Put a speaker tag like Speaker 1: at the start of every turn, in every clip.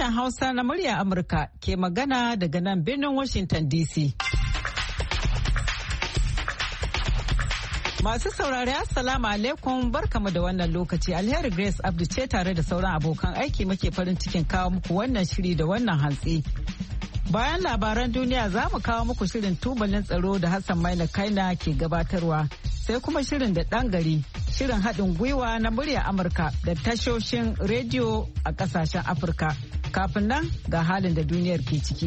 Speaker 1: Sashen Hausa na murya Amurka ke magana daga nan birnin Washington DC. Masu saurari Assalamu alaikum barkamu da wannan lokaci. Alheri Grace Abdu ce tare da sauran abokan aiki muke farin cikin kawo muku wannan shiri da wannan hantsi. Bayan labaran duniya za mu kawo muku shirin tubalin tsaro da Hassan Maina Kaina ke gabatarwa. Sai kuma shirin da ɗan gari, shirin haɗin gwiwa na murya Amurka da tashoshin rediyo a ƙasashen Afirka. Kafin nan ga halin da duniyar ke ciki.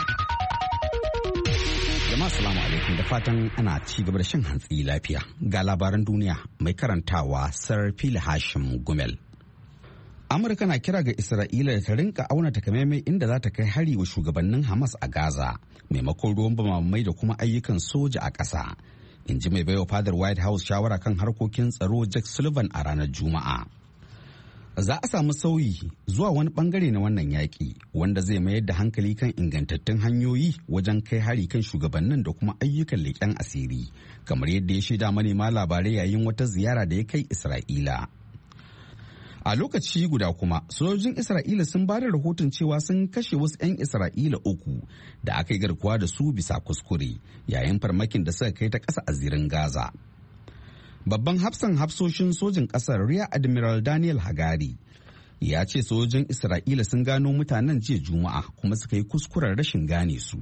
Speaker 2: Jama'a salamu alaikum da fatan ana ci gaba da shan hantsi lafiya. Ga labaran duniya mai karantawa Sarfil Hashim Gumel. Amurka na kira ga Isra'ila da ta rinka auna takamaimai inda za ta kai hari wa shugabannin Hamas a Gaza maimakon ruwan bamamai da kuma ayyukan soja a ƙasa. In ji mai baiwa fadar White House shawara kan harkokin tsaro Jack Sullivan a ranar Juma'a. Za a samu sauyi zuwa wani bangare na wannan yaƙi wanda zai mayar da hankali kan ingantattun hanyoyi wajen kai hari kan shugabannin da kuma ayyukan leƙen asiri, kamar yadda ya shaida manema labarai yayin wata ziyara da ya kai Isra'ila. A lokaci guda kuma, sojojin Isra'ila sun ba da rahoton cewa sun kashe wasu 'yan Isra'ila 3 da aka yi garkuwa da su bisa kuskure yayin farmakin da suka kai ta ƙasa a zirin Gaza. Babban hafsan hafsoshin sojin ƙasar Rear Admiral Daniel Hagari ya ce sojojin Isra'ila sun gano mutanen jiya Juma'a kuma suka yi kuskuren rashin gane su.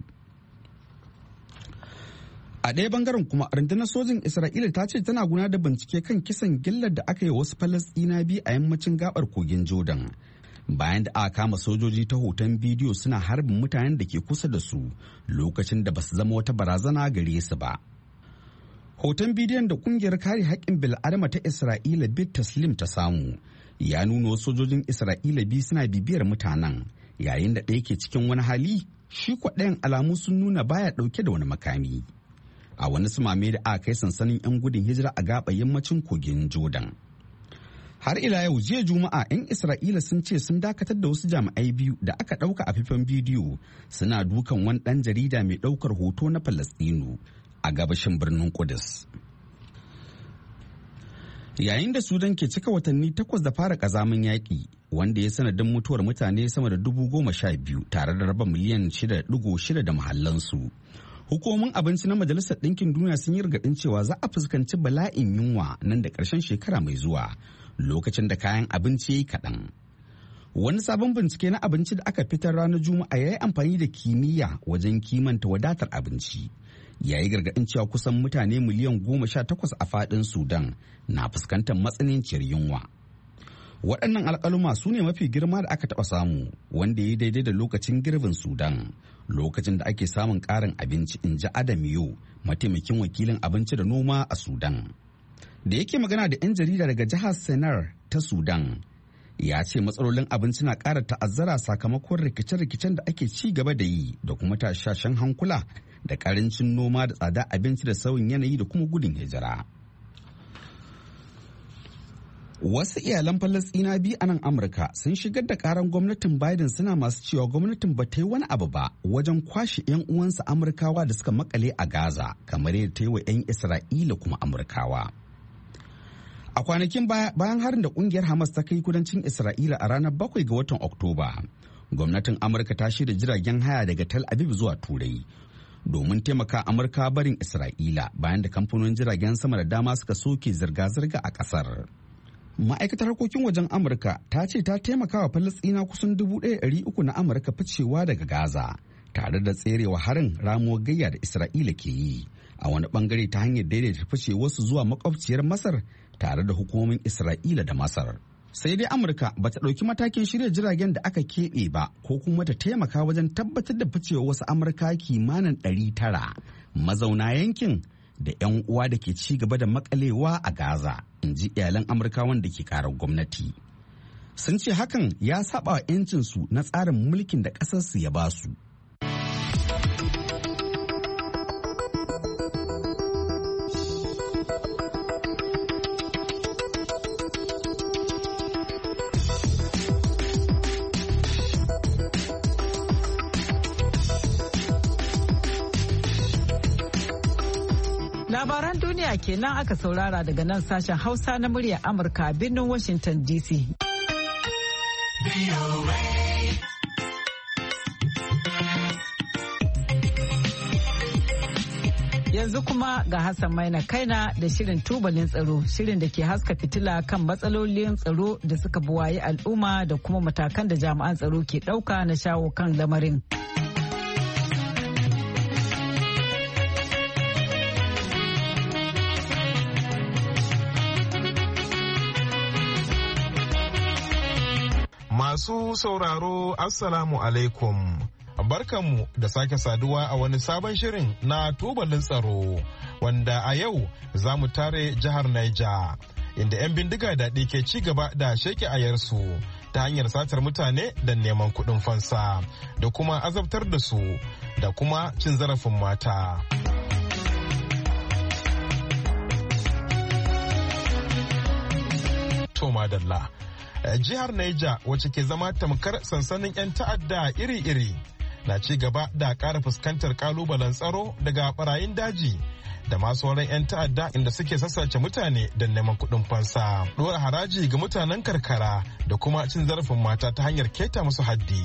Speaker 2: A ɗaya bangaren kuma rundunar sojin Isra'ila ta ce tana gudanar da bincike kan kisan gillar da aka yi wasu Falasɗina biyu a yammacin gabar kogin Jordan. Bayan da aka kama sojoji ta hoton bidiyo suna harbin mutanen da ke kusa da su lokacin da ba su zama wata barazana gare su ba. Hoton bidiyon da kungiyar kare haƙƙin bil'adama ta Isra'ila Bit Taslim ta samu ya nuna wasu sojojin Isra'ila biyu suna bibiyar mutanen yayin da ɗaya ke cikin wani hali, shi kwaɗayan alamu sun nuna baya ɗauke da wani makami. A wani sumame da aka kai sansanin 'yan gudun hijira a gaɓar yammacin kogin Jordan. Har ila yau jiya Juma'a 'yan Isra'ila sun ce sun dakatar da wasu jami'ai biyu da aka ɗauka a faifan bidiyo suna dukan wani ɗan jarida mai ɗaukar hoto na Falasɗinu a gabashin birnin Kudus. Yayin da Sudan ke cika watanni 8 da fara ƙazamin yaƙi wanda ya sanadin mutuwar mutane sama da 12,000 tare da raba miliyan 6.6 da mahallansu. Hukumomin abinci na Majalisar Ɗinkin Duniya sun yi gargaɗin cewa za a fuskanci bala'in yunwa nan da ƙarshen shekara mai zuwa lokacin da kayan abinci ya yi kaɗan. Wani sabon bincike na abinci da aka fitar ranar Juma'a ya yi amfani da kimiyya wajen kimanta wadatar abinci. Ya yi gargaɗin cewa kusan mutane miliyan 18 a faɗin Sudan na fuskantar matsananciyar yunwa. Waɗannan alƙaluma su ne mafi girma da aka taɓa samu wanda ya daidai da lokacin girbin Sudan, lokacin da ake samun ƙarin abinci, in ji Adam Yo, mataimakin wakilin abinci da noma a Sudan. Da yake magana da 'yan jarida daga jihar Sennar ta Sudan, ya ce matsalolin abinci na ƙara ta'azzara sakamakon rikice-rikicen da ake ci gaba da yi da kuma tashashen hankula da ƙarancin noma da tsada abinci da sauyin yanayi da kuma gudun hijira. Wasu iyalan Falasɗina biyu a nan Amurka sun shigar da karan gwamnatin Biden suna masu cewa gwamnatin ba ta yi wani abu ba wajen kwashe 'yan uwansa Amurkawa da suka makale a Gaza kamar yadda ta yi wa 'yan Isra'ila kuma Amurkawa. A kwanakin bayan harin da kungiyar Hamas ta kai kudancin Isra'ila a ranar 7 ga watan Oktoba, gwamnatin Amurka ta shirya jiragen haya daga Tel Aviv zuwa Turai domin taimaka Amurka barin Isra'ila bayan da kamfanonin jiragen sama da dama suka soke zirga-zirga a ƙasar. Ma'aikatar harkokin wajen Amurka ta ce ta taimaka wa Falasɗina kusan 1,300 na Amurka ficewa daga Gaza tare da tserewa harin ramuwar gayya da Isra'ila ke yi a wani bangare ta hanyar daidaita fice wasu zuwa makwabciyar Masar tare da hukumomin Isra'ila da Masar. Sai dai Amurka ba ta ɗauki matakin shirya jiragen da aka keɓe ba ko kuma ta taimaka wajen tabbatar da ficewa wasu Amurka kimanin 900 mazauna yankin da 'yan uwa da ke ci gaba da makalewa a Gaza, in ji iyalan Amurkawan da ke karar gwamnati. Sun ce hakan ya saba wa 'yancinsu na tsarin mulkin da ƙasarsu ya ba su.
Speaker 1: Labaran duniya kenan aka saurara daga nan sashen Hausa na muryar Amurka a birnin Washington DC. Yanzu kuma ga Hassan Maina Kaina da shirin tubalin tsaro, shirin da ke haska fitila kan matsalolin tsaro da suka buwayi al'umma da kuma matakan da jami'an tsaro ke ɗauka na shawo kan lamarin.
Speaker 3: Masu sauraro, Assalamu alaikum. Barkanmu da sake saduwa a wani sabon shirin na tubalin tsaro wanda a yau za mu tare jihar Niger inda 'yan bindiga daɗi ke ci gaba da sheke ayarsu ta hanyar satar mutane da neman kuɗin fansa da kuma azabtar da su da kuma cin zarafin mata. Toma Dalla. Jihar Niger wacce ke zama tamkar sansanin 'yan ta'adda iri-iri na ci gaba da ƙara fuskantar ƙalubalen tsaro daga barayin daji da masu sauran 'yan ta'adda inda suke sassace mutane da neman kuɗin fansa, ɗora haraji ga mutanen karkara da kuma cin zarafin mata ta hanyar keta musu haddi.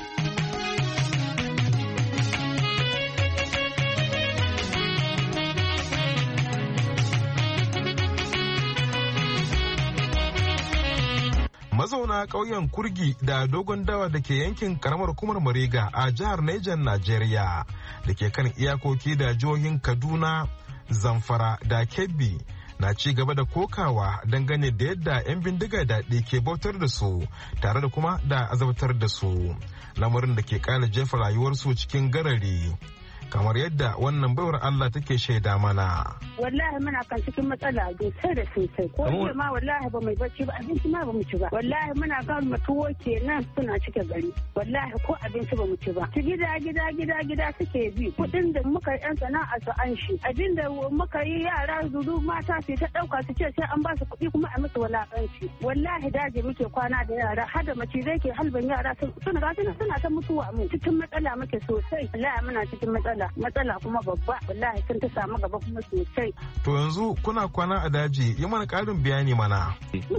Speaker 3: Mazauna ƙauyen Kurgi da Dogon Dawa da ke yankin karamar hukumar Mariga a jihar Niger, Najeriya, da ke kan iyakoki da jihohin Kaduna, Zamfara da Kebbi na ci gaba da kokawa dangane da yadda 'yan bindiga daɗi ke bautar da su tare da kuma da azabtar da su, lamarin da ke ƙara jefa rayuwarsu cikin garari. Kamar yadda wannan baiwar Allah take shaida mana.
Speaker 4: Wallahi muna kan cikin matsala sosai da sosai. Ko jiya ma wallahi ba mai bacci ba, abinci ma ba mu ci ba. Wallahi muna kan matuwo kenan suna cike gari. Wallahi ko abinci ba mu ci ba. Ci gida suke bi. Kuɗin da muka yi 'yan sana'a su an shi. Abin da muka yi yara zuru mata su ta ɗauka su ce sai an ba su kuɗi kuma a musu wulaƙanci. Wallahi daji muke kwana da yara har da macizai ke halban yara suna ta mutuwa mu. Cikin matsala muke sosai. Wallahi muna cikin matsala kuma babba, wallahi sun ta samu gaba kuma sosai.
Speaker 3: To yanzu kuna kwana a daji, yi mana ƙarin bayani mana.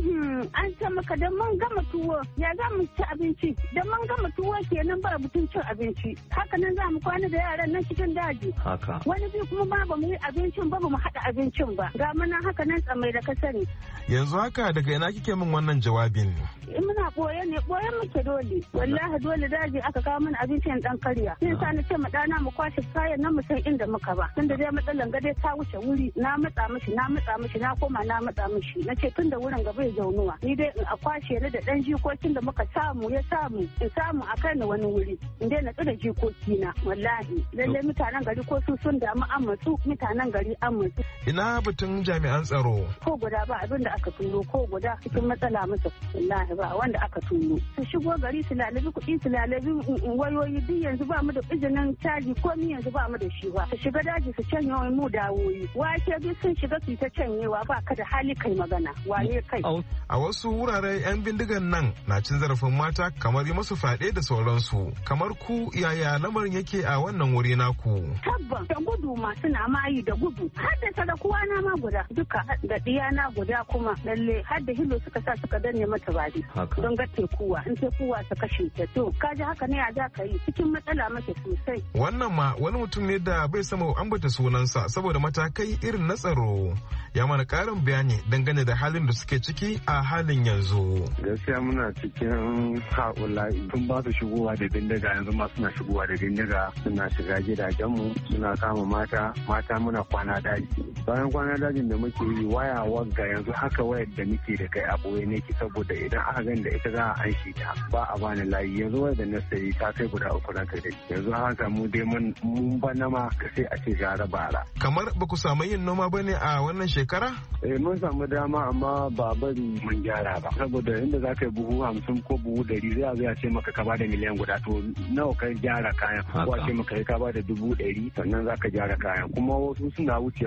Speaker 4: An ce maka da mun gama tuwo ya za mu ci abinci, da mun gama tuwo kenan ba butun cin abinci, haka nan za mu kwana da yaran nan cikin daji. Wani bi kuma ba mu yi abincin ba mu haɗa abincin ba, ga mana haka nan tsamai da ka sani.
Speaker 3: Yanzu haka daga ina kike min wannan jawabin?
Speaker 4: Muna ɓoye muke dole, wallahi dole daji aka kawo mana abincin ɗan karya. Sai sa na ce ma ɗana mu kwashe kayan nan mu san inda muka ba, tunda dai matsalan gade ta wuce wuri, na matsa mishi na koma na matsa mishi, na ce tunda wurin gaba ya zaunuwa ni dai in a kwashe ni da ɗan jikokin da muka samu in samu a kai ni wani wuri in dai na tsira jikoki na. Wallahi lallai mutanen gari ko su sun damu an matsu, mutanen gari an matsu.
Speaker 3: Ina batun jami'an tsaro?
Speaker 4: Ko guda ba abin da aka turo, ko guda cikin matsala musu, wallahi ba wanda aka turo. Su shigo gari su lalabi kuɗi, su lalabi wayoyi, duk yanzu ba mu da izinin caji ko ni yanzu ba mu da shi ba. Su shiga daji su canye mu dawoyi, wake duk sun shiga su ta canyewa, ba ka da hali kai magana, wane kai.
Speaker 3: A wasu wurare 'yan bindigan nan na cin zarafin mata kamar yi musu fyaɗe da sauransu. Kamar ku yaya lamarin yake a wannan wuri naku?
Speaker 4: Tabban da gudu ma suna ma yi da gudu, har da sadakuwa na ma guda duka da ɗiyana guda kuma lalle har da hilo suka danne mata bari don ga tekuwa, in tekuwa ta kashe ta. To kaji haka ne a za ka yi, cikin matsala mace sosai.
Speaker 3: Wannan ma wani mutum ne da bai sama ambata sunansa saboda matakai irin na tsaro, ya mana ƙarin bayani dangane da halin da suke ciki a halin yanzu.
Speaker 5: Gaskiya muna cikin haƙula'i, tun ba su shigowa da bindiga, yanzu ma suna shigowa da bindiga, suna shiga gidajenmu, suna kama mata muna kwana daji. Bayan kwana dajin da muke yi waya wagga yanzu haka wayar da nake da kai a ɓoye nake, saboda idan aka gani da ita za a anshi ta ba a bani layi. Yanzu wayar da na sayi ta kai guda 3 na kai, yanzu haka mu dai mun bana ma sai a ce gara bara.
Speaker 3: Kamar ba ku samu yin noma ba ne a wannan shekara?
Speaker 5: Mun samu dama amma ba bari mun gyara ba, saboda inda za ka yi buhu 50 ko buhu 100 zai ce maka ka bada miliyan guda, to nawa ka gyara kayan, ko a ce maka ka bada 100,000 sannan za ka gyara kayan. Kuma wasu suna wucewa, wasu za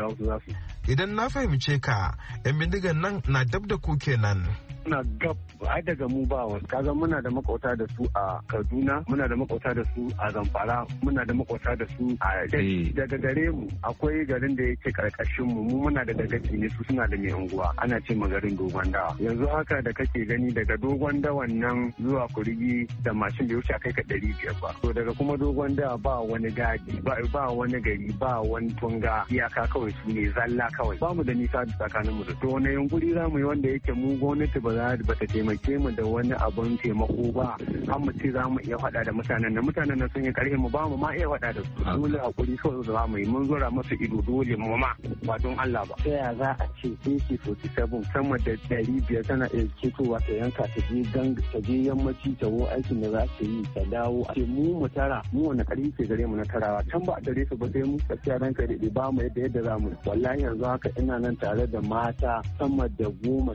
Speaker 5: masu.
Speaker 3: Idan na fahimce ka, 'yan bindigan nan na dab da ku kenan.
Speaker 5: Muna gab ai daga mu ba wani kaga muna da makauta da su a Kaduna, muna da makauta da su a Zamfara, muna da makauta da su a daga gare mu akwai garin da yake karkashin mu muna da dagaci ne, su suna da mai unguwa ana ce ma garin Dogon Dawa. Yanzu haka da kake gani daga Dogon Dawan nan zuwa Kurgi da mashin da ya wuce kai ka 500 ba. To daga kuma Dogon Dawa ba wani gadi ba wani gari ba wani tunga, iyaka kawai su ne zalla kawai. Ba mu da nisa tsakanin mu da to wani yunkuri za mu yi wanda yake mu gwamnati ba ta taimake mu da wani abun taimako ba, an mu ce za mu iya faɗa da mutanen nan sun yi ƙarfi mu ba mu ma iya faɗa da su. Dole hakuri kawai za mu yi, mun zura masu ido dole mu ma ba don Allah ba. Ta yaya za a ce AK-47 sama da 500 tana iya ketowa ta yanka ta je yammaci ta wo aikin da za ta yi ta dawo a ce mu tara mu wani ƙarfi ke gare mu na tarawa can ba a gare su ba sai mu gaskiya dan ka daɗe ba mu yadda za mu. Wallahi yanzu haka ina nan tare da mata sama da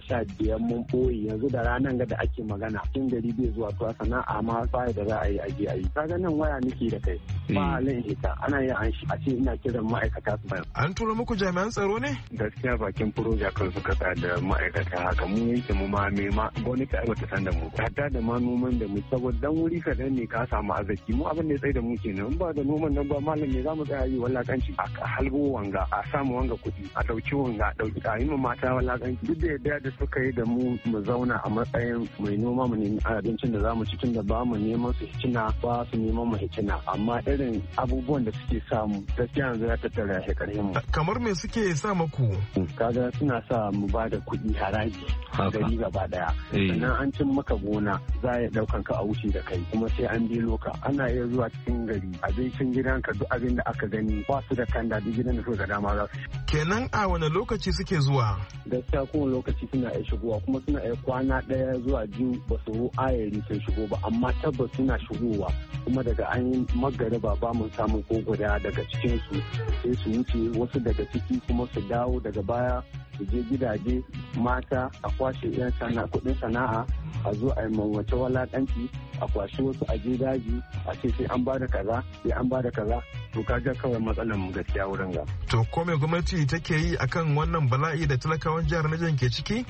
Speaker 5: 15 mun yanzu da ranar da ake magana cikin gari bai zuwa tuwa sana'a ma baya da za a yi aje a yi. Kaga nan waya nake da kai ba halin hita ana yin an shi a ce ina kiran ma'aikata su bayan.
Speaker 3: An tura muku jami'an tsaro ne?
Speaker 5: Gaskiya bakin furoja kan suka sa da ma'aikata haka mun yanke mu ma me ma gwamnati ai bata san da mu. Hatta da ma noman da mu saboda dan wuri kaɗan ne ka samu arziki mu abin da ya tsaye da mu kenan ba da noman nan ba malam ne za mu tsaya yi wallakanci a halbo wanga a samu wanga kuɗi a ɗauki wanga a ɗauki a yi ma mata wallakanci duk da yadda da suka yi da mu zauna a matsayin mai noma mu nemi abincin da zamu ci tun da ba mu neman su hicina ba su neman mu hicina amma irin abubuwan da suke samu gaskiya yanzu ya tattara ya karhin mu.
Speaker 3: Kamar me suke sa maku?
Speaker 5: Kaga suna sa mu ba da kuɗi haraji gari gaba daya. Sannan an cin maka gona za ya daukan ka a wuce da kai kuma sai an bilo ka ana iya zuwa cikin gari abincin gidanka duk abin da aka gani ba su da kanda duk gidan da suka dama za su.
Speaker 3: Kenan a wani lokaci suke zuwa?
Speaker 5: Gaskiya kowane lokaci suna iya shigowa kuma suna iya kwana 1 zuwa 2 ba su ayari sun shigo ba amma tabbas suna shigowa kuma daga an yi magariba ba mu samun ko guda daga cikin su sai su wuce wasu daga ciki kuma su dawo daga baya su je gidaje mata a kwashe yan kudin sana'a a zo a yi mawace walakanci a kwashe wasu a je daji a ce sai an bada kaza sai an bada kaza to kaga kawai matsalar mu gaskiya wurin ga.
Speaker 3: To ko me gwamnati take yi akan wannan bala'i da talakawan jihar Niger ke ciki?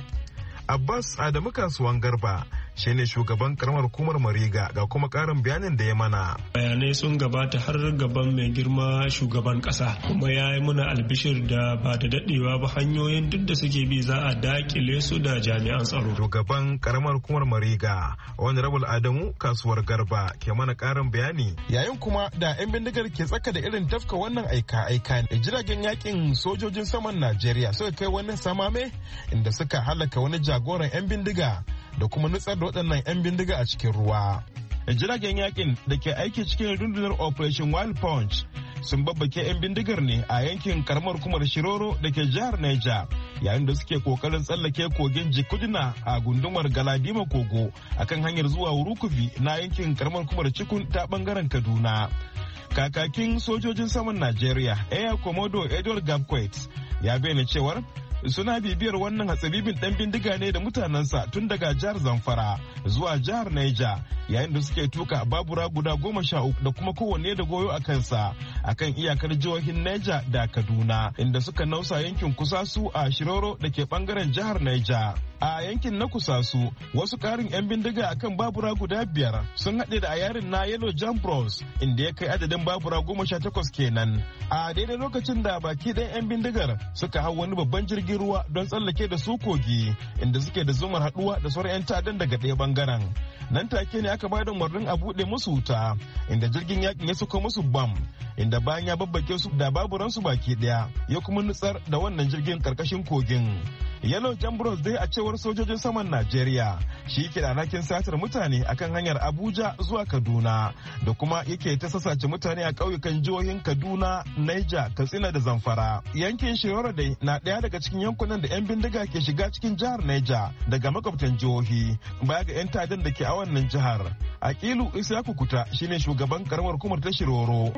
Speaker 3: Abbas Adamu Kasuwan Garba shine shugaban karamar hukumar Mariga ga kuma karin bayanin da ya mana.
Speaker 6: Bayanai sun gabata har gaban mai girma shugaban kasa kuma ya yi muna albishir da ba da dadewa ba hanyoyin duk da suke bi za a dakile su da jami'an tsaro.
Speaker 3: Shugaban karamar hukumar Mariga Honorable Adamu Kasuwar Garba ke mana karin bayani. Yayin kuma da 'yan bindigar ke tsaka da irin tafka wannan aika jiragen yakin sojojin saman Najeriya suka kai wani samame inda suka halaka wani jagoran 'yan bindiga da kuma nutsar da waɗannan 'yan bindiga a cikin ruwa. Jiragen yakin da ke aiki cikin rundunar Operation Wild Punch sun babbake 'yan bindigar ne a yankin karamar hukumar Shiroro da ke jihar Niger yayin da suke kokarin tsallake kogin Jikudina a gundumar Galadima Kogo akan hanyar zuwa Wurukufi na yankin karamar hukumar Cikun ta bangaren Kaduna. Kakakin sojojin saman Najeriya Air Commodore Edward Gabquet ya bayyana cewar suna bibiyar wannan hatsabibin dan bindiga ne da mutanensa tun daga jihar Zamfara zuwa jihar Niger yayin da suke tuka babura guda 13 da kuma kowanne da goyo a kansa akan iyakar jihohin Niger da Kaduna inda suka nausa yankin Kusasu a Shiroro da ke bangaren jihar Niger. A yankin na Kusasu wasu karin 'yan bindiga akan babura guda 5 sun haɗe da a yarin na Yellow Jam Bros inda ya kai adadin babura 18 kenan. A daidai lokacin da baki ɗayan 'yan bindigar suka hau wani babban jirgin ruwa don tsallake da su kogi inda suke da zumar haɗuwa da sauran 'yan ta'addan daga ɗaya bangaren. Nan take ne aka bada umarnin a buɗe musu wuta inda jirgin yakin ya suka musu bam inda bayan ya babbake su da baburansu baki ɗaya ya kuma nutsar da wannan jirgin karkashin kogin. Yellow Jambros dai a cewar sojojin saman Najeriya shi ke da alhakin satar mutane akan hanyar Abuja zuwa Kaduna da kuma yake ta sasace mutane a ƙauyukan jihohin Kaduna, Niger, Katsina da Zamfara. Yankin Shiroro dai na ɗaya daga cikin yankunan da 'yan bindiga ke shiga cikin jihar Niger daga makwabtan jihohi baya ga 'yan ta'addan da ke a wannan jihar. Akilu Isa Kukuta shine shugaban karamar hukumar ta Shiroro.
Speaker 7: Inda muke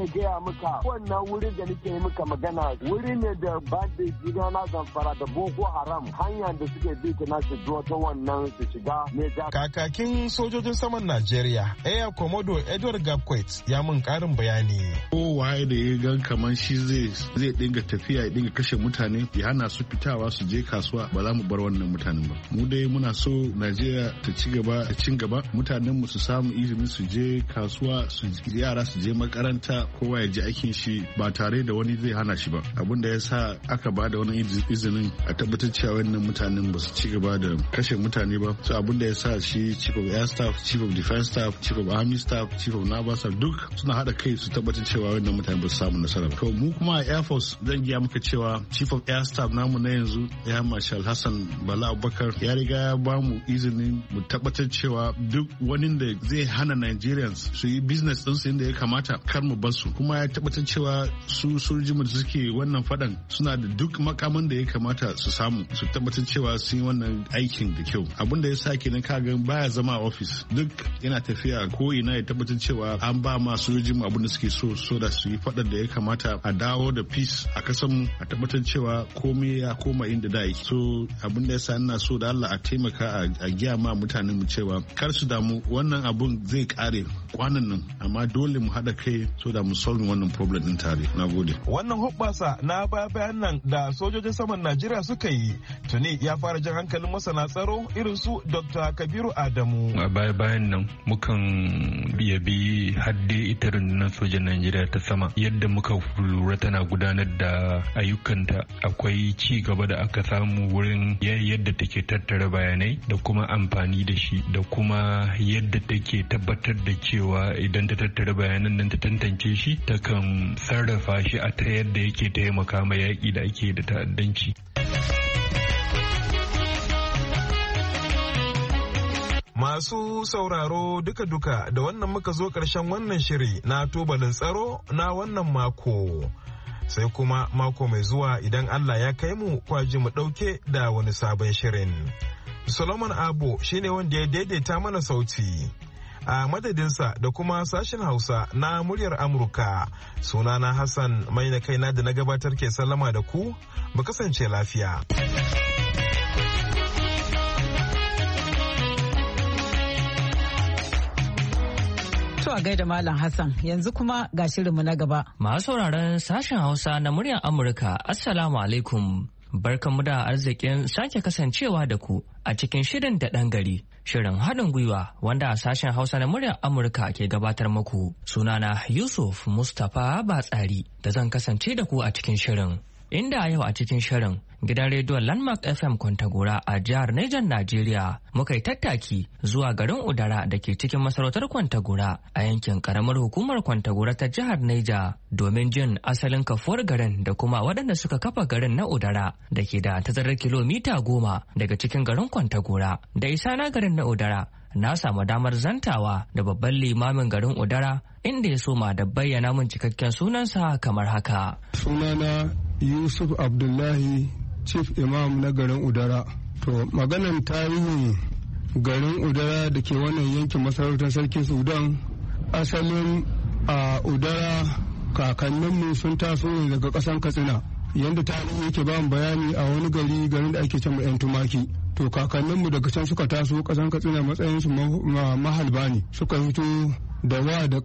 Speaker 7: gaya maka wannan wurin da nake yi maka magana wuri ne da bandit gida na Zamfara da Boko Haram hanyar da suke bi ta su zuwa ta wannan su shiga ne.
Speaker 3: Kakakin sojojin saman Najeriya Air Commodore Edward Gabquet ya mun karin bayani.
Speaker 8: Kowaye da ya gan kamar shi zai dinga tafiya ya dinga kashe mutane ya hana su fitawa su je kasuwa, ba za mu bar wannan mutanen ba. Mu dai muna so Najeriya ta ci gaba mutanen mu su samu izini su je kasuwa, yara su je makaranta, kowa ya ji aikin shi ba tare da wani zai hana shi ba. Abin da ya sa aka ba da wani izinin a tabbatar cewa wannan mutanen ba su ci gaba da kashe mutane ba. So abin da ya sa shi Chief of Air Staff, Chief of Defense Staff, Chief of Army Staff, Chief of Naval Staff duk suna hada kai su tabbatar cewa wannan mutane ba su samu nasara ba. To mu kuma a Air Force zan giya maka cewa Chief of Air Staff namu na yanzu Air Marshal Hassan Bala Abubakar ya riga ya ba mu izinin mu tabbatar cewa duk wani da zai hana Nigerians su yi business ɗinsu inda ya kamata kar mu basu, kuma ya tabbatar cewa su sojojin da suke wannan fadan suna da duk makaman da ya kamata su samu su tabbatar cewa sun yi wannan aikin da kyau. Abin da ya sa kenan kaga baya zama a office, duk yana tafiya ko ina ya tabbatar cewa an ba ma sojojin abin da suke so da su yi fadan da ya kamata a dawo da peace a kasan mu, a tabbatar cewa komai ya koma inda da yake. So abin da ya sa ina so da Allah a taimaka a giya ma mutanen mu cewa kar su damu, wannan abun zai kare kwanan nan, amma dole mu haɗa kai so da mu solve wannan problem din tare. Nagode.
Speaker 3: Wannan hoɓɓasa na bayan nan da sojojin saman Najeriya suka yi tuni ya fara jan hankalin masana tsaro irin su Dr. Kabiru Adamu.
Speaker 9: A bayan nan mukan bi hadde ita rundunar sojan Najeriya ta sama yadda muka lura tana gudanar da ayyukanta. Akwai ci gaba da aka samu wurin yadda take tattara bayanai da kuma amfani da shi, da kuma yadda take tabbatar da cewa idan ta tattara bayanan nan ta tantance shi takan sarrafa shi a ta yadda yake taimaka ma yaƙi da ake da ta'addanci.
Speaker 3: Masu sauraro duka-duka da wannan muka zo ƙarshen wannan shiri na tubalin tsaro na wannan mako. Sai kuma mako mai zuwa idan Allah ya kai mu kwaji mu ɗauke da wani sabon shirin. Solomon Abo shine wanda ya daidaita mana sauti. A madadinsa da kuma sashen Hausa na muryar Amurka, sunana Hassan mai na kaina da na gabatar ke sallama da ku, mu kasance lafiya.
Speaker 1: To a gaida Malam Hassan, yanzu kuma ga shirinmu na gaba.
Speaker 10: Masu sauraron sashen Hausa na muryar Amurka, Assalamu alaikum. Barkanmu da arzikin sake kasancewa da ku a cikin shirin da ɗan gari, shirin haɗin gwiwa wanda a sashen Hausa na muryar Amurka ke gabatar muku. Sunana Yusuf Mustapha Batsari da zan kasance da ku a cikin shirin. Inda yau a cikin shirin gidan rediyon Landmark FM Kwantagora a jihar Niger Najeriya muka yi tattaki zuwa garin Udara da ke cikin masarautar Kwantagora a yankin karamar hukumar Kwantagora ta jihar Niger domin jin asalin kafuwar garin da kuma waɗanda suka kafa garin na Udara da ke da tazarar kilomita 10 daga cikin garin Kwantagora. Da isa na garin na Udara na samu damar zantawa da babban limamin garin Udara inda ya soma da bayyana mun cikakken sunansa kamar haka.
Speaker 11: Sunana Yusuf Abdullahi, Chief Imam na garin Udara. To maganan tarihin garin Udara da ke wannan yankin masarautar sarkin Sudan, asalin a Udara kakanninmu sun taso daga ƙasan Katsina. Yanda tarihi yake ba mu bayani a wani garin da ake cewa 'yan tumaki. To kakanninmu daga can suka taso ƙasan Katsina matsayinsu mahalba ne. Suka fito da wa da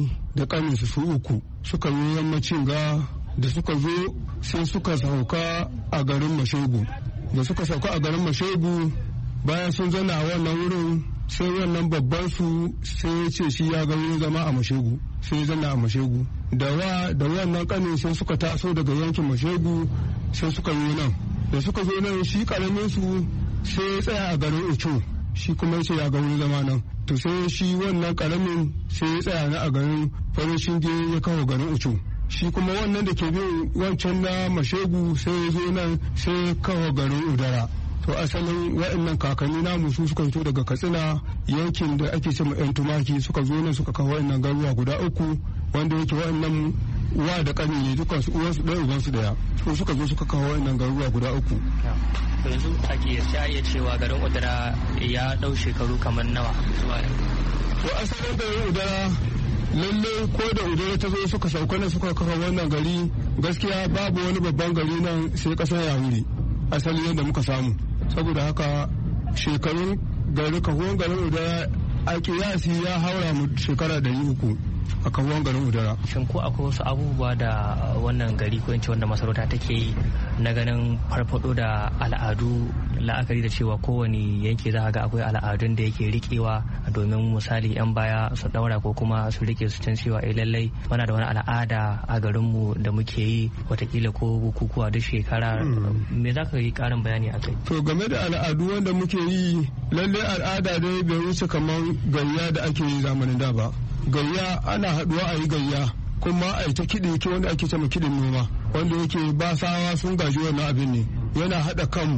Speaker 11: ƙani su uku. Suka yi yammacin da suka zo sai suka sauka a garin Mashegu. Da suka sauka a garin Mashegu bayan sun zana a wannan wurin sai wannan babban su sai ya ce shi ya ga wurin zama a Mashegu, sai ya zana a Mashegu. Da wannan kanin sai suka taso daga yankin Mashegu sai suka yi nan. Da suka zo nan shi karamin su sai ya tsaya a garin Ucho, shi kuma ya ce ya ga wurin zama nan. To sai shi wannan karamin sai ya tsaya na a garin Farin Shinge ya kawo garin Ucho. Shi kuma wannan da ke bin wancan na Mashegu sai ya zo nan sai kawo garin Udara. To asalin waɗannan kakanni namu su suka fito daga Katsina yankin da ake cewa 'yan tumaki, suka zo nan suka kawo waɗannan garuruwa guda uku wanda yake waɗannan uwa da ƙani ne duka su uwansu ɗaya ubansu ɗaya. To suka zo suka kawo waɗannan garuruwa guda uku.
Speaker 10: To yanzu a kiyasta iya cewa garin Udara ya ɗau shekaru kamar nawa zuwa yau.
Speaker 11: To asalin garin Udara lalle ko da udara ta zo suka sauka ne suka kafa wannan gari gaskiya babu wani babban gari nan sai kasar Yawuri asali yadda muka samu. Saboda haka shekarun gari kahuwan garin udara a kiyasi ya haura mu shekara 300 a kahuwan garin udara.
Speaker 10: Shin ko akwai wasu abubuwa da wannan gari ko ince wanda masarauta take yi na ganin farfado da al'adu, la'akari da cewa kowane yanki za ga akwai al'adun da yake rikewa domin misali 'yan baya su daura ko kuma su rike su can cewa lallai muna da wani al'ada a garinmu da muke yi watakila ko bukukuwa duk shekara, me za ka yi karin bayani a kai?
Speaker 11: To game da al'adu wanda muke yi lallai al'ada dai bai wuce kamar gayya da ake yi zamanin da ba. Gayya ana haduwa a yi gayya kuma a yi ta kiɗi wanda ake cewa kiɗin noma wanda yake basawa sun gaji wannan abin ne, yana haɗa kan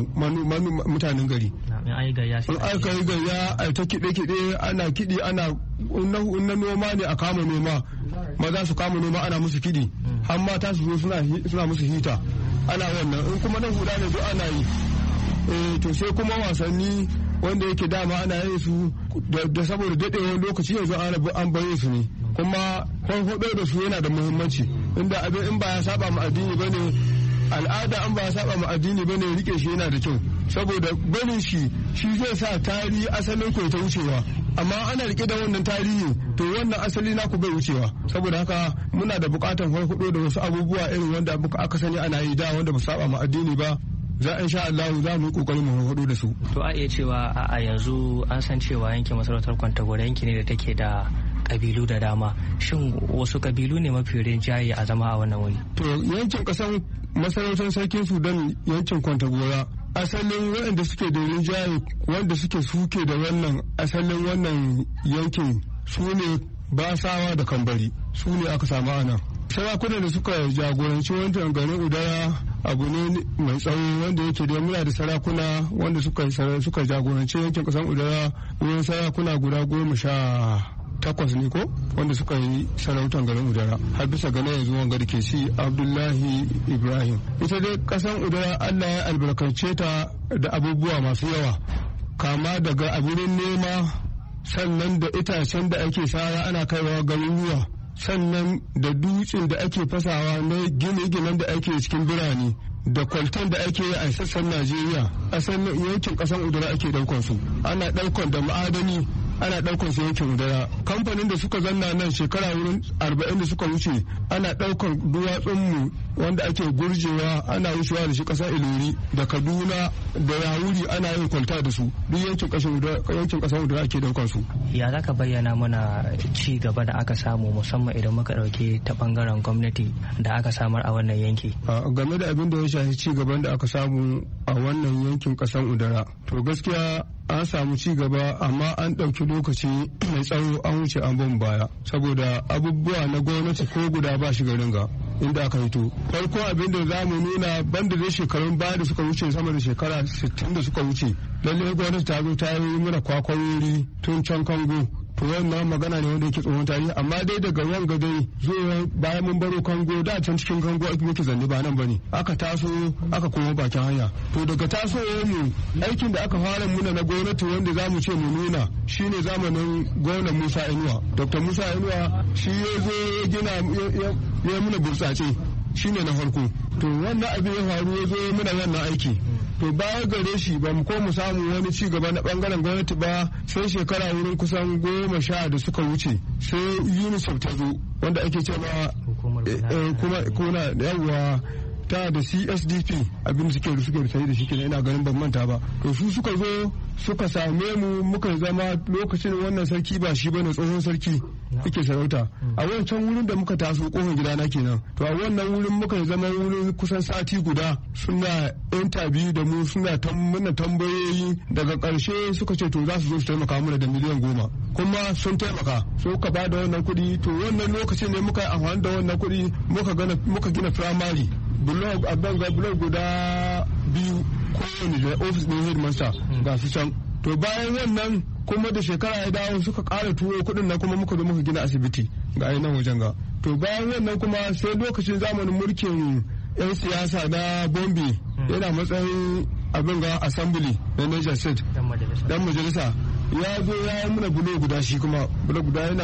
Speaker 11: mutanen gari. In aka yi gayya a ta kiɗe-kiɗe ana kiɗi ana na noma ne a kama noma, maza su kama noma ana musu kiɗi har mata su zo suna musu hita ana wannan, in kuma na huda ne duk ana yi. To sai kuma wasanni wanda yake dama ana yin su da saboda daɗewar lokaci yanzu an baye su ne, kuma farfaɗo da su yana da muhimmanci, inda abin in ba ya saba mu addini bane, al'ada an ba ya saba mu addini bane, rike shi yana da kyau saboda barin shi zai sa tarihi asalin ku ta wucewa, amma ana rike da wannan tarihi to wannan asali naku bai wucewa. Saboda haka muna da buƙatar farfaɗo da wasu abubuwa irin wanda aka sani ana yi da wanda ba saba mu addini ba, za in sha Allah za mu yi kokarin mu hudu da su.
Speaker 10: To a iya cewa a yanzu an san cewa yankin masarautar Kwantagora yanki ne da take da kabilu da dama. Shin wasu kabilu ne mafi rinjaye a zama a wannan wuri?
Speaker 11: To yankin kasan masarautar sarkin Sudan yankin Kwantagora asalin waɗanda suke da rinjaye wanda suke da wannan asalin wannan yankin su ne Basawa da Kambari, su ne aka samu a nan. Sarakunan da suka jagoranci wancan garin udara abu ne mai tsawo wanda yake da muna da sarakuna wanda suka jagoranci yankin kasan udara wurin sarakuna guda 18 ne ko wanda suka yi sarautan garin udara har bisa gane yanzu wanga da ke ci Abdullahi Ibrahim. Ita dai kasan udara Allah ya albarkace ta da abubuwa masu yawa, kama daga abirin nema, sannan da itacen da ake sara ana kaiwa garuruwa, sannan da dutsen da ake fasawa na gine-ginen da ake cikin birane, da kwaltan da ake yi a sassan Najeriya. Asalin yankin kasan udara ake daukan su, ana daukan da ma'adani ana daukan su yankin udara. Kamfanin da suka zanna nan shekara wurin 40 da suka wuce ana daukan duwatsunmu wanda ake gurjewa ana wucewa da shi kasar Ilori da Kaduna da Yawuri ana yin kwalta da su, duk yankin kasar udara ake daukan su.
Speaker 10: Ya za ka bayyana mana ci gaba da aka samu musamman idan muka dauke ta bangaren gwamnati da aka samar a wannan yanki?
Speaker 11: Game da abin da ya shafi ci gaban da aka samu a wannan yankin kasar udara, to gaskiya an samu ci gaba amma an ɗauki lokaci mai tsawo an wuce an ban baya saboda abubuwa na gwamnati ko guda ba shi garin ga inda aka hito. Farko abin da za mu nuna banda da shekarun baya da suka wuce sama da shekara 60 da suka wuce, lallai gwamnati ta zo ta yi mana kwakwarori tun can Kango. To wannan magana ne wanda yake tsohon tarihi, amma dai daga wanga dai zuwa bayan mun baro Kango, da can cikin Kango ake muke zanne ba nan bane, aka taso aka koma bakin hanya. To daga tasowar mu aikin da aka fara muna na gwamnati wanda za mu ce mu nuna shine zamanin gwamnan Musa Inuwa. Dr. Musa Inuwa shi ya zo ya gina ya muna burtsatse shine na farko. To wannan abin ya faru ya zo muna wannan aiki. To baya gare shi ba mu ko mu samu wani ci gaba na bangaren gwamnati ba sai shekara wurin kusan 10 da suka wuce sai UNICEF ta zo wanda ake cewa kuma yawa ta da CSDP abin suke da shi kenan, ina ganin ban manta ba. To su suka zo suka same mu muka zama lokacin wannan sarki ba shi bane tsohon sarki yake sarauta a wancan wurin da muka taso kofar gidana kenan. To a wannan wurin muka zama wurin kusan sati guda suna interview da mu, suna mana tambayoyi. Daga karshe suka ce to za su zo su taimaka mana da miliyan 10 kuma sun taimaka, so ka ba da wannan kuɗi. To wannan lokacin ne muka yi amfani da wannan kuɗi muka gina firamare blog a banga blog guda 2 kowane da office ɗin headmaster ga su can. To bayan wannan kuma da shekara ya dawo suka ƙara turo kuɗin na kuma muka zo muka gina asibiti ga ainihin wajen ga. To bayan wannan kuma sai lokacin zamanin mulkin 'yan siyasa na Bombe yana matsayin abin ga assembly na Niger State dan majalisa ya zo ya yi muna bulo guda, shi kuma bulo guda yana nan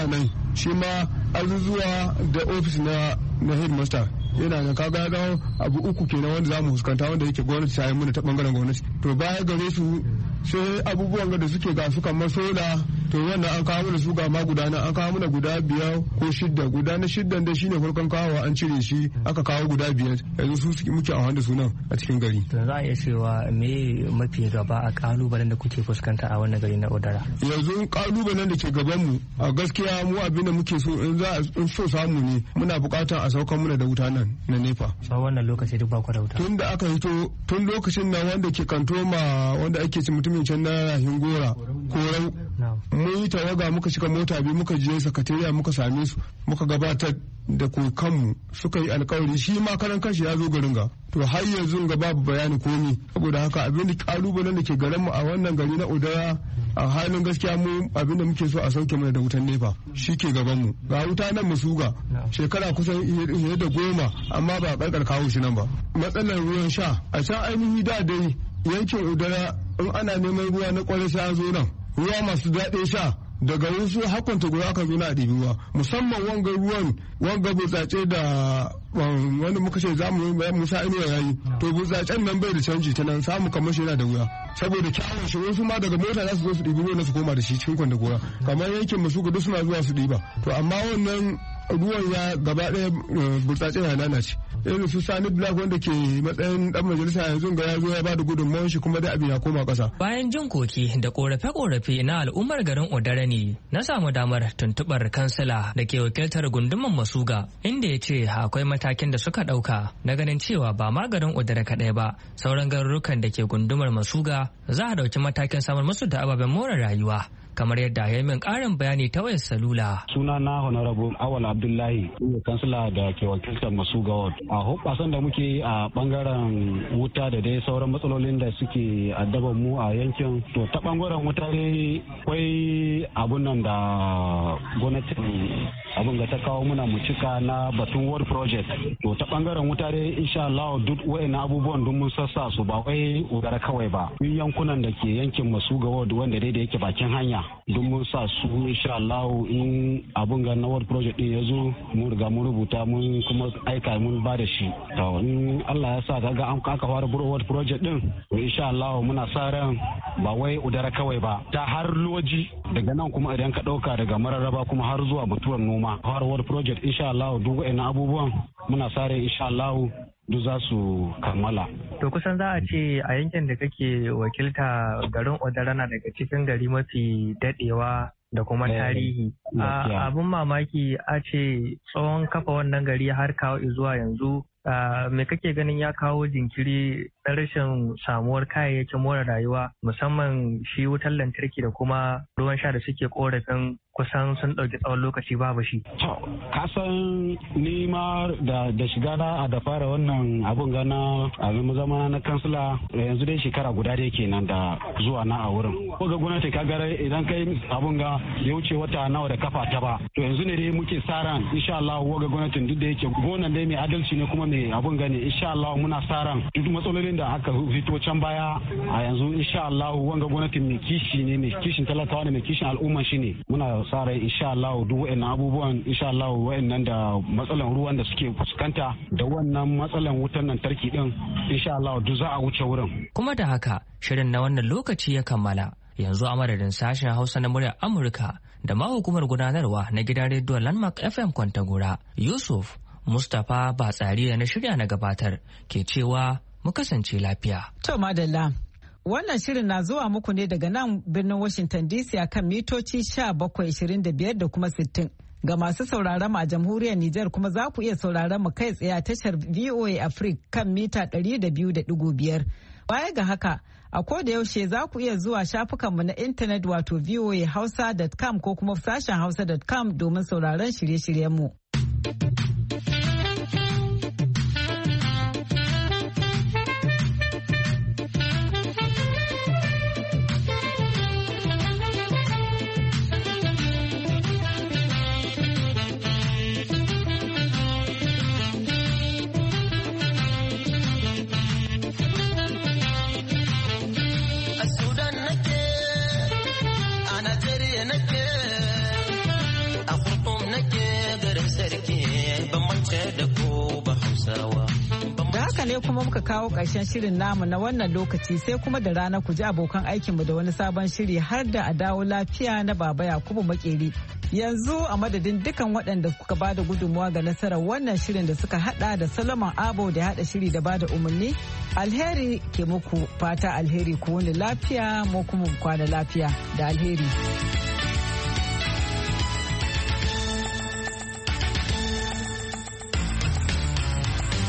Speaker 11: shi ma azuzuwa da ofis na headmaster yana da kaga ga abu uku kenan wanda zamu fuskanta wanda yake gwamnati ta yi mana ta bangaren gwamnati. To baya gare su sai abubuwan da suke ga su kamar sola, to wannan an kawo mana su ga ma guda an kawo mana guda 5 ko 6, guda na 6 da shine farkon kawo an cire shi aka kawo guda 5 yanzu su muke amfani da sunan a cikin gari.
Speaker 10: To za a iya cewa me mafi gaba a kalubalen da kuke fuskanta a wannan gari na Odara?
Speaker 11: Yanzu kalubalen da ke gaban mu a gaskiya mu abin da muke so in so samu ne muna bukatar a saukan muna da wuta nan na nefa.
Speaker 10: Sau wannan lokaci duk ba ku da wuta?
Speaker 11: Tun da aka hito tun lokacin nan wanda ke kantoma wanda ake ci mutumin can na Hingora Korau mun yi tawaga muka shiga mota biyu muka je sakatariya muka same su muka gabatar da kanmu suka yi alkawari shi ma karan kanshi ya zo garin ga to har yanzu ga babu bayani komi saboda haka abin da kalubalen da ke garin mu a wannan gari na Odara a halin gaskiya mu abin da muke so a sauke mana da wutan nefa shi ke gaban mu ga wuta nan Masuga shekara kusan fiye da 10 amma ba karkar kawo shi nan ba. Matsalar ruwan sha a can ainihi da dai yankin Odara in ana neman ruwa na kwarai sai an zo nan ruwa masu daɗin sha daga wasu hakunta guda aka zo na a ɗibi ruwa musamman wanga burtsatse da wanda muka ce za mu musa inuwa yayi to burtsatsen nan bai da canji ta nan samu kamar shi yana da wuya saboda kyawun shi wasu ma daga mota za su zo su ɗibi ruwa su koma da shi cikin kwanda gora kamar yankin masu gudu suna zuwa su ɗiba to amma wannan ruwan ya gaba ɗaya burtsatsen ya lalace irin su Sani Black wanda ke matsayin dan majalisa yanzu ga ya zo ya bada gudunmawar shi kuma da abin ya koma ƙasa.
Speaker 10: Bayan jin koki da korafe-korafe na al'ummar garin Odara ne na samu damar tuntubar kansila da ke wakiltar gunduman Masuga inda ya ce akwai matakin da suka ɗauka na ganin cewa ba ma garin Odara kaɗai ba sauran garurukan da ke gundumar Masuga za a ɗauki matakin samar musu da ababen more rayuwa. Kamar yadda ya min karin bayani ta wayar salula.
Speaker 12: Suna na Honorable Awal Abdullahi, kansila da ke wakiltar Masuga Ward. A hoɓasan da muke a bangaren wuta da dai sauran matsalolin da suke addaban mu a yankin. To ta bangaren wuta dai akwai abun nan da gwamnatin abun da ta kawo muna mu cika na batun World Project. To ta bangaren wuta dai insha Allah duk wayannan abubuwan duk mun sassa su ba wai Odara kawai ba. Duk yankunan da ke yankin Masuga Ward wanda dai da yake bakin hanya don mun sa su insha Allah in abun ga na World Project din ya zo mun riga mun rubuta mun kuma aika mun ba da shi to in Allah ya sa kaga an aka fara World Project din to insha Allah muna sa ran ba wai Odara kawai ba ta har loji daga nan kuma idan ka dauka daga Mararraba kuma har zuwa Mutuwar Noma har World Project insha Allah duk wayannan abubuwan muna sa ran insha Allah duk za su kammala.
Speaker 10: To kusan za a ce a yankin da kake wakilta garin Odara na daga cikin gari mafi dadewa da kuma tarihi. Abun mamaki a ce tsawon kafa wannan gari har kawo zuwa yanzu me kake ganin ya kawo jinkiri na rashin samuwar kayayyakin more rayuwa musamman shi wutar lantarki da kuma ruwan sha da suke korafin kusan sun ɗauki tsawon lokaci babu shi.
Speaker 12: Kasan ni ma da shiga na da fara wannan abun gana a zama na kansila yanzu dai shekara guda dai kenan da zuwa na a wurin. Ko ga gwamnati ka gara idan kai abun ga ya wuce wata nawa da kafa ta ba. To yanzu ne dai muke sa ran insha Allah ga gwamnatin duk da yake gonan dai mai adalci ne kuma mai abun gane insha Allah muna sa ran duk matsalolin da aka fito can baya a yanzu insha Allah wanga gwamnatin mai kishi ne mai kishin talakawa ne mai kishin al'umma shi ne muna sa rai insha Allah duk wayannan abubuwan insha Allah wayannan da matsalan ruwan da suke fuskanta da wannan matsalan wutar lantarki din insha Allah duk za a wuce wurin.
Speaker 10: Kuma da haka shirin na wannan lokaci ya kammala yanzu a madadin sashen Hausa na muryar Amurka da ma hukumar gudanarwa na gidan rediyon Landmark FM Kwantagora Yusuf Mustapha Batsari da na shirya na gabatar ke cewa mu kasance lafiya.
Speaker 1: To madalla. Wannan shirin na zuwa muku ne daga nan birnin Washington DC a kan mitoci 1725 da kuma 60. Ga masu sauraron a jamhuriyar Nijar kuma za ku iya sauraron mu kai tsaye a tashar VOA Africa kan mita 200.5. Baya ga haka, a koda yaushe za ku iya zuwa shafukanmu na intanet wato voahausa.com ko kuma sashen hausa.com domin sauraron shirye-shiryenmu.
Speaker 13: a Najeriya nake a kurkun
Speaker 1: haka ne kuma muka kawo ƙarshen shirin namu na wannan lokaci sai kuma da rana ku ji abokan aikinmu da wani sabon shiri har da a dawo lafiya na Baba Yakubu Makeri. Yanzu a madadin dukan waɗanda suka ba da gudunmuwa ga nasarar wannan shirin da suka hada da Solomon Abo da hada shiri da ba da umarni, alheri ke muku fata alheri ku wani lafiya mu kuma kwana lafiya da alheri.